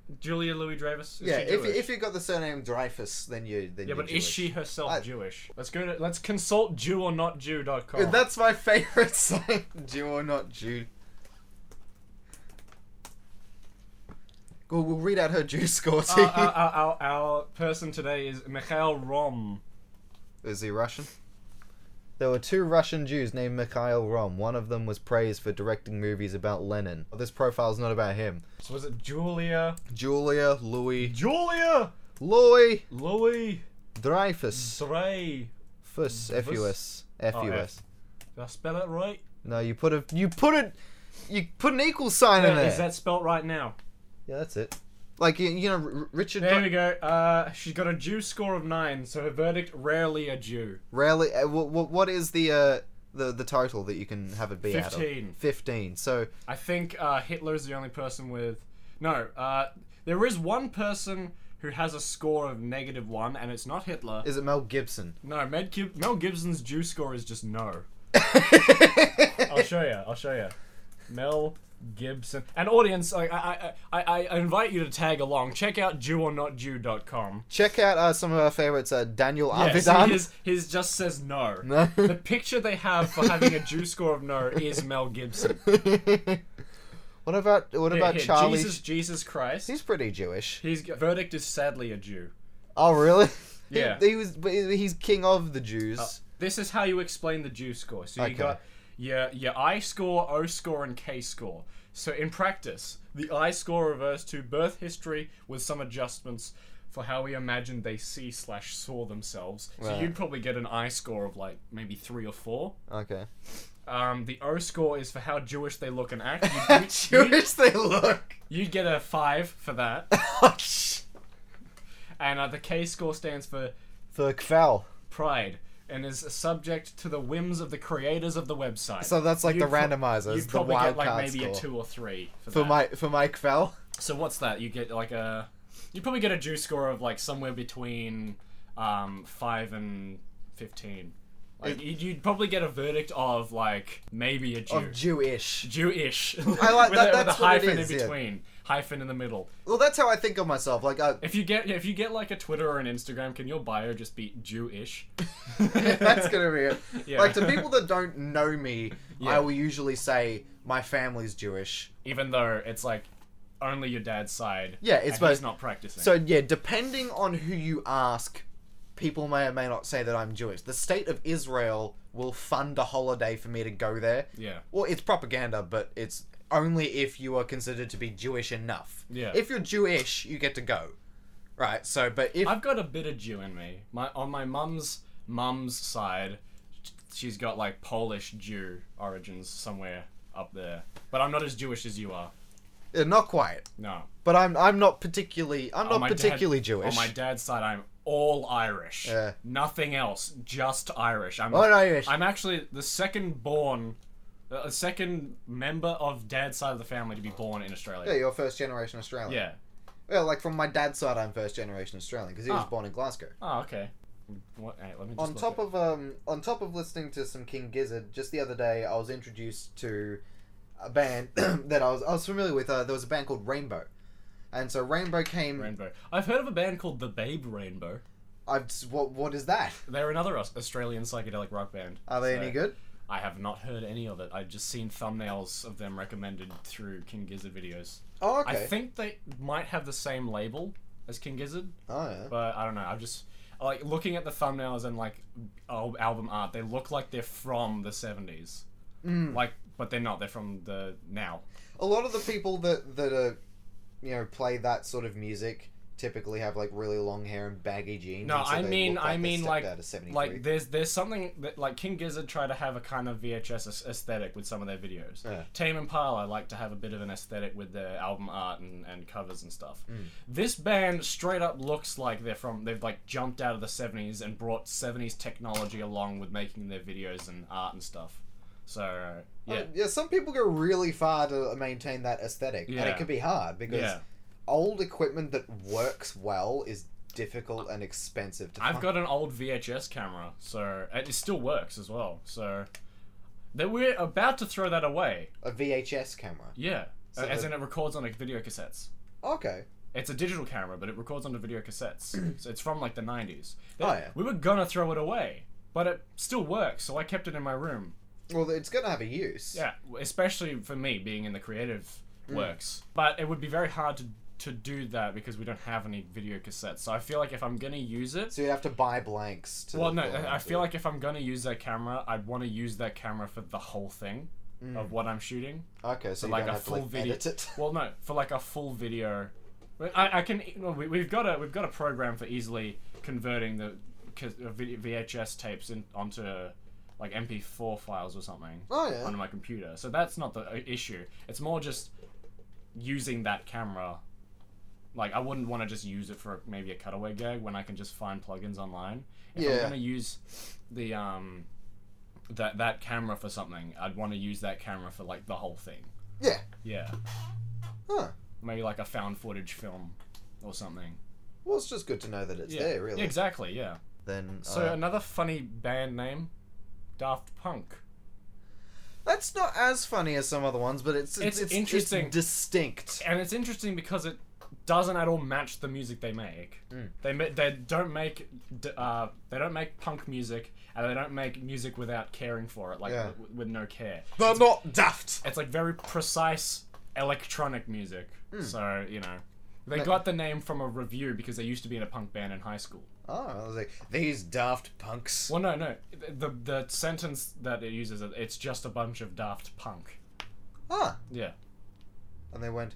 Julia Louis Dreyfus. Is yeah, she if Jewish? if you got the surname Dreyfus, then you then yeah, you're but is Jewish. she herself I- Jewish? Let's go to let's consult Jew or not Jew dot com. That's my favorite site. Jew or not Jew. Well, we'll read out her Jew score to Uh, you. our, our, our, our person today is Mikhail Rom. Is he Russian? There were two Russian Jews named Mikhail Rom. One of them was praised for directing movies about Lenin. This profile's not about him. So was it Julia? Julia Louis Julia Louis Louis Dreyfus. Drey. Fus F U S F U S. Did I spell it right? No, you put a you put it you put an equal sign in Yeah, there. is that spelt right now? Yeah, that's it. Like you, you know, R- Richard. There Dre- we go. Uh, she's got a Jew score of nine, so her verdict: rarely a Jew. Rarely. Uh, what, what is the uh the the total that you can have it be out of? Fifteen. Fifteen. So I think uh, Hitler's the only person with. No, uh, there is one person who has a score of negative one, and it's not Hitler. is it Mel Gibson? No, Mel, Gib- Mel Gibson's Jew score is just no. I'll show you. I'll show you. Mel Gibson. And audience, like, I, I, I, I invite you to tag along. Check out Jew or not Jew dot com. Check out uh, some of our favorites. Uh, Daniel Yeah, see, Avidan. his, his just says no. No. The picture they have for having a Jew score of no is Mel Gibson. What about what Here, about here, Charlie? Jesus, Jesus Christ. He's pretty Jewish. His verdict is sadly a Jew. Oh really? He- Yeah. He, was. but He's king of the Jews. Uh, this is how you explain the Jew score. So you Okay. got your your I score, O score, and K score. So in practice, the I score refers to birth history with some adjustments for how we imagine they see slash saw themselves. So Right. you'd probably get an I score of like maybe three or four. Okay. Um, the O score is for how Jewish they look and act. How You'd, you'd, Jewish they look. you'd get a five for that. And uh, the K score stands for For Kval. pride and is subject to the whims of the creators of the website. So that's like You'd the pro- randomizers, You'd the probably wild get like card maybe score. a two or three for, For that. my for my Kval. So what's that? You get like a you probably get a Jew score of like somewhere between um, five and fifteen. Like It- you'd, you'd probably get a verdict of like maybe a Jew. Of Jewish. Jewish. I like with that- A, with that's a what it hyphen is, in yeah. between, hyphen in the middle. Well, that's how I think of myself. Like, I, If you get if you get like a Twitter or an Instagram, can your bio just be Jewish? that's gonna be it. Yeah. Like to people that don't know me, Yeah. I will usually say my family's Jewish. Even though it's like only your dad's side. Yeah, it's and both- he's not practicing. So yeah, depending on who you ask, people may or may not say that I'm Jewish. The state of Israel will fund a holiday for me to go there. yeah. Well, it's propaganda, but it's only if you are considered to be Jewish enough. Yeah. If you're Jewish, you get to go. Right. So, but if I've got a bit of Jew in me. My on my mum's mum's side, she's got like Polish Jew origins somewhere up there. But I'm not as Jewish as you are. uh, not quite, No. but I'm I'm not particularly I'm On not my particularly dad, Jewish. On my dad's side, I'm all Irish. Yeah. Nothing else. Just Irish. I'm Oh, Irish. I'm actually the second born, a second member of dad's side of the family to be born in Australia. Yeah, you're first generation Australian. Yeah. Well, like from my dad's side, I'm first generation Australian because he was Ah. born in Glasgow. Oh, okay. What? Hey, let me just On look top at- of um, on top of listening to some King Gizzard, just the other day I was introduced to a band that I was I was familiar with. Uh, there was a band called Rainbow, and so Rainbow came. Rainbow. I've heard of a band called the Babe Rainbow. I've what what is that? They're another Aus- Australian psychedelic rock band. Are they So, any good? I have not heard any of it. I've just seen thumbnails of them recommended through King Gizzard videos. Oh, okay. I think they might have the same label as King Gizzard, Oh yeah. but I don't know. I've just like looking at the thumbnails and like al- album art. They look like they're from the seventies. Mm. Like, but they're not. They're from the now. A lot of the people that that are, you know, play that sort of music typically have like really long hair and baggy jeans. No, and so I they mean, look I they mean, stepped like, out of seventy-three. like there's there's something that like King Gizzard try to have a kind of V H S aes- aesthetic with some of their videos. Yeah. Tame Impala like to have a bit of an aesthetic with their album art and, and covers and stuff. Mm. This band straight up looks like they're from they've like jumped out of the seventies and brought seventies technology along with making their videos and art and stuff. So uh, yeah, Uh, yeah, some people go really far to maintain that aesthetic, and Yeah. it can be hard because yeah. old equipment that works well is difficult and expensive to I've find. got an old V H S camera, so it still works as well. So that we're about to throw that away. a V H S camera. Yeah, So as the- in it records on like video cassettes. Okay. It's a digital camera, but it records onto video cassettes. So it's from like the nineties. Oh, yeah. We were gonna throw it away, but it still works, so I kept it in my room. Well, it's gonna have a use. Yeah, especially for me being in the creative Mm. works. But it would be very hard to to do that because we don't have any video cassettes. So I feel like if I'm gonna use it, So you have to buy blanks. To well, no, well, I I feel like if I'm gonna use that camera, I'd want to use that camera for the whole thing Mm. of what I'm shooting. Okay, so So you like don't a have full to like, video. edit it. Well, no, for like a full video. I, I can. Well, we, we've got a we've got a program for easily converting the cas- uh, vid- V H S tapes in, onto like M P four files or something Oh yeah. onto my computer. So that's not the uh, issue. It's more just using that camera. Like I wouldn't want to just use it for maybe a cutaway gag when I can just find plugins online. If Yeah. I'm gonna use the um that that camera for something, I'd want to use that camera for like the whole thing. Yeah. Yeah. Huh. Maybe like a found footage film or something. Well, it's just good to know that it's Yeah. there, really. Yeah, exactly, yeah. Then. So uh, another funny band name, Daft Punk. that's not as funny as some other ones, but it's It's it's, interesting. It's distinct. And it's interesting because it doesn't at all match the music they make. Mm. They ma- they don't make d- uh they don't make punk music, and they don't make music without caring for it, like Yeah. w- with no care. They're not daft. It's like very precise electronic music. So you know, they Ma- got the name from a review because they used to be in a punk band in high school. Oh, I was like, these daft punks. Well, no, no. The the sentence that it uses, it's just a bunch of daft punk. Ah. Yeah. And they went,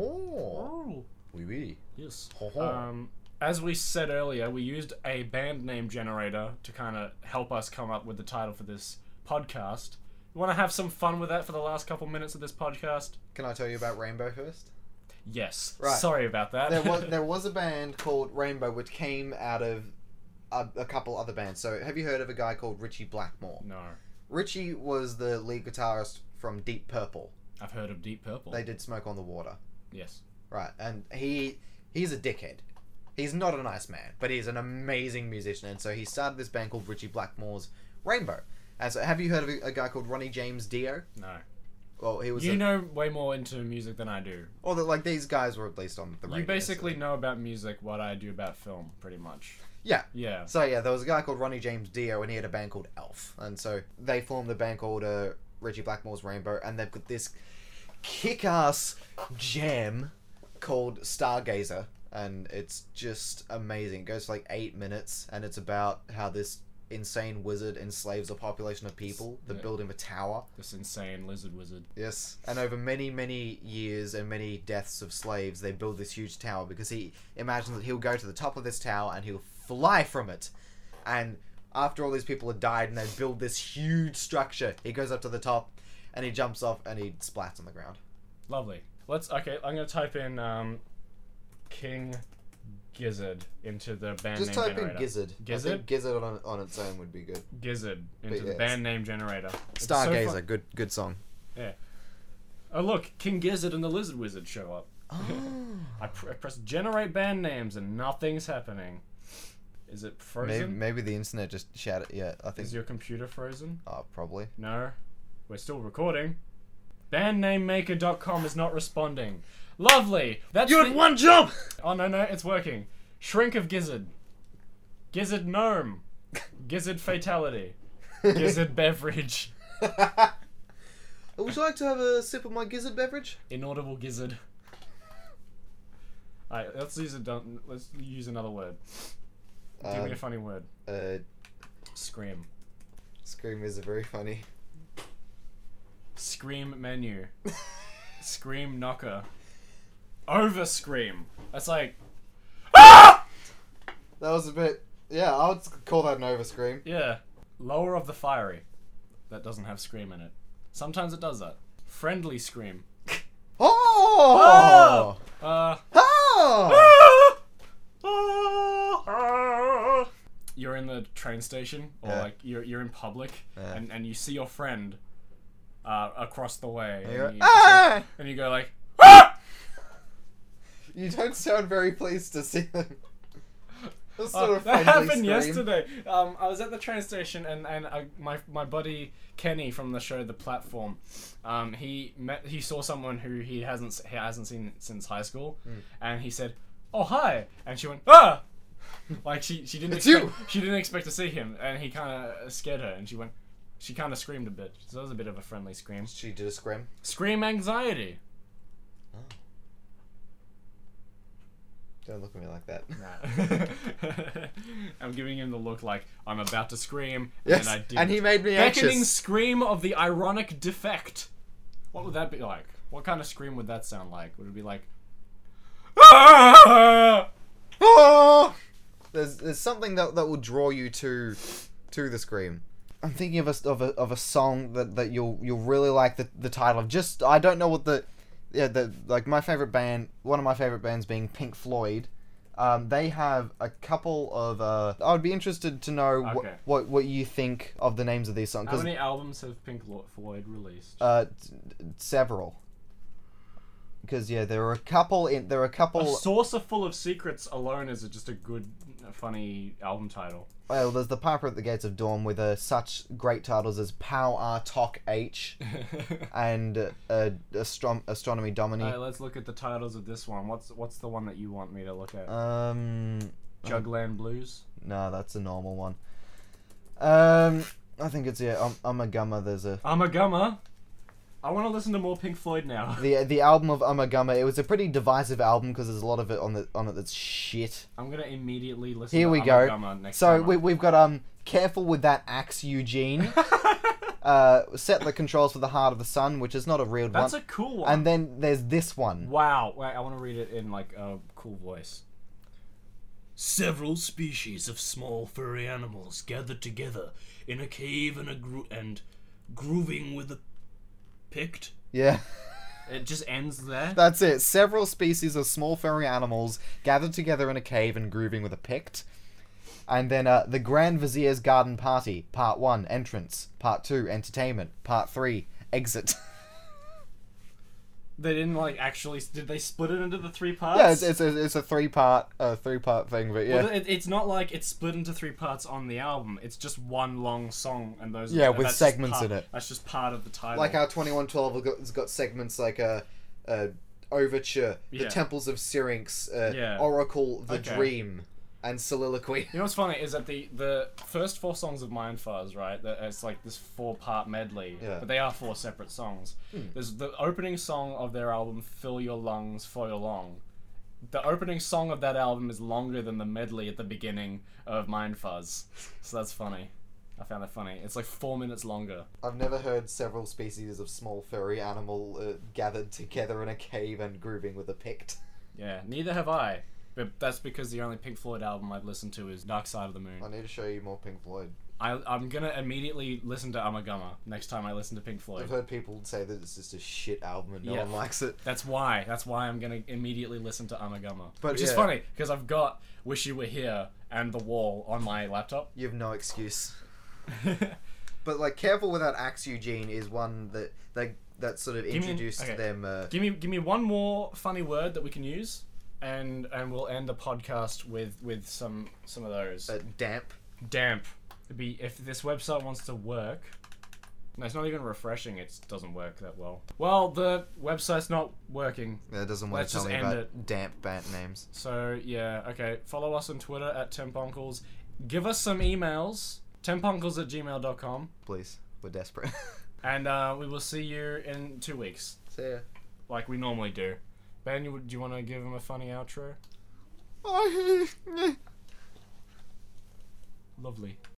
oh, Oh. wee wee. Yes. Ho ho. Um, as we said earlier, we used a band name generator to kind of help us come up with the title for this podcast. You want to have some fun with that for the last couple minutes of this podcast? Can I tell you about Rainbow first? Yes. Right. Sorry about that. There was there was a band called Rainbow which came out of a, a couple other bands. So have you heard of a guy called Richie Blackmore? No. Richie was the lead guitarist from Deep Purple. I've heard of Deep Purple. They did Smoke on the Water. Yes. Right, and he he's a dickhead. He's not a nice man, but he's an amazing musician, and so he started this band called Richie Blackmore's Rainbow. And so, have you heard of a, a guy called Ronnie James Dio? No. Well, he was. You a, know way more into music than I do. Or that, like these guys were at least on the radio. You basically so- know about music what I do about film, pretty much. Yeah. Yeah. So yeah, there was a guy called Ronnie James Dio, and he had a band called Elf, and so they formed a band called uh, Richie Blackmore's Rainbow, and they've got this kick-ass jam called Stargazer, and it's just amazing. It goes for like eight minutes, and it's about how this insane wizard enslaves a population of people that Yeah. build him a tower. This insane lizard wizard. Yes, and over many, many years and many deaths of slaves, they build this huge tower because he imagines that he'll go to the top of this tower and he'll fly from it. And after all these people have died and they build this huge structure, he goes up to the top and he jumps off and he splats on the ground. Lovely. Let's. Okay, I'm gonna type in um, King Gizzard into the band Just name type generator. in Gizzard. I Gizzard? think Gizzard on, on its own would be good. Gizzard into But the yeah, band name generator. It's so Stargazer, fun- good good song. Yeah. Oh look, King Gizzard and the Lizard Wizard show up. Oh. I, pr- I press generate band names and nothing's happening. Is it frozen? Maybe, maybe the internet just shouted. Yeah, I think. Is your computer frozen? Oh, probably. No. We're still recording. bandnamemaker dot com is not responding. Lovely. That's You the- had one job. Oh no no, it's working. Shrink of Gizzard. Gizzard gnome. Gizzard fatality. Gizzard beverage. Would you like to have a sip of my Gizzard beverage? Inaudible gizzard. Alright, let's use a dun- let's use another word. Give me a Um, funny word. uh, Scream. Scream is very funny. Scream menu. Scream knocker. Over scream. That's like That was a bit. Yeah, I would call that an over scream. yeah. Lower of the fiery. That doesn't have scream in it. Sometimes it does that. Friendly scream. Oh! Uh Oh! You're in the train station, or Yeah. like you're you're in public, Yeah. and, and you see your friend uh, across the way, And and, you're- you, Ah! and you go like, "Ah!" You don't sound very pleased to see them. That's Oh, sort of that friendly happened scream. yesterday. Um, I was at the train station and and I, my my buddy Kenny from the show The Platform, um, he met he saw someone who he hasn't he hasn't seen since high school, Hmm. and he said, "Oh hi," and she went, "Ah," like she she didn't It's expect, you! she didn't expect to see him, and he kind of scared her, and she went, she kind of screamed a bit. So that was a bit of a friendly scream. She did a scream. Scream anxiety. Don't look at me like that. Nah. I'm giving him the look like I'm about to scream, Yes, and I didn't. and he made me Beckoning anxious. scream of the ironic defect. What would that be like? What kind of scream would that sound like? Would it be like, "Ah!" Oh! There's there's something that that will draw you to to the scream. I'm thinking of a of a, of a song that, that you'll you'll really like the the title of. Just I don't know what the yeah the like my favorite band, one of my favorite bands being Pink Floyd. Um, they have a couple of. Uh, I would be interested to know Okay. what, what what you think of the names of these songs. How 'Cause, many albums have Pink Lo- Floyd released? uh, t- several. Because yeah, there are a couple in there are a a couple. Saucer Full of Secrets alone is just a good, uh, funny album title. Well, there's the Piper at the Gates of Dawn with uh, such great titles as Pow R Tok H and uh, uh, Astrom- Astronomy Domini. Alright, let's look at the titles of this one. What's what's the one that you want me to look at? Um, Jugland Blues. no, that's a normal one. Um, I think it's yeah. Um, Umagumma. There's a Amagama. I want to listen to more Pink Floyd now. the the album of Umagumma. It was a pretty divisive album because there's a lot of it on the on it that's shit. I'm gonna immediately listen. Here to we go. Amagama next So time we I- we've got um careful with that axe, Eugene. uh, set the controls for the Heart of the Sun, which is not a real That's one. a cool one. And then there's this one. Wow. Wait, I want to read it in like a cool voice. Several species of small furry animals gathered together in a cave and a gro- and grooving with a pict. Yeah. It just ends there. That's it. Several species of small furry animals gathered together in a cave and grooving with a pict. And then uh, the Grand Vizier's Garden Party, Part one, Entrance. Part two, Entertainment. Part three, Exit. They didn't like actually. Did they split it into the three parts? Yeah, it's, it's, a, it's a three-part uh, three-part thing, but yeah. Well, it, it's not like it's split into three parts on the album. It's just one long song, and those. Yeah, are, with that's just segments part- in it. That's just part of the title. Like how twenty-one twelve has got, has got segments like uh, uh, Overture, The Yeah. Temples of Syrinx, uh, Yeah. Oracle, The Okay. Dream, and Soliloquy. You know what's funny is that the the first four songs of Mindfuzz, right? That it's like this four part medley, Yeah. but they are four separate songs. Hmm. There's the opening song of their album, "Fill Your Lungs for Your Long." The opening song of that album is longer than the medley at the beginning of Mindfuzz, so that's funny. I found that funny. It's like four minutes longer. I've never heard several species of small furry animal uh, gathered together in a cave and grooving with a pict. Yeah, neither have I. But that's because the only Pink Floyd album I've listened to is Dark Side of the Moon. I need to show you more Pink Floyd. I, I'm gonna immediately listen to Amagama next time I listen to Pink Floyd. I've heard people say that it's just a shit album and no Yeah. one likes it. That's why. That's why I'm gonna immediately listen to Amagama. But Which is yeah. funny because I've got "Wish You Were Here" and "The Wall" on my laptop. You have no excuse. But like, Careful with That Axe, Eugene is one that they that sort of Give me an- introduced okay. them. Uh, give me, give me one more funny word that we can use, and and we'll end the podcast with with some some of those. uh, damp. Damp. It'd be if this website wants to work. No, it's not even refreshing. It doesn't work that well. Well, the website's not working. That doesn't want Let's to tell just me end about it. damp band names. So yeah, okay. Follow us on Twitter at Tempuncles. Give us some emails. Tempuncles at gmail dot com. Please, we're desperate. And uh, we will see you in two weeks, See ya. like we normally do. Ben, you, do you want to give him a funny outro? Lovely.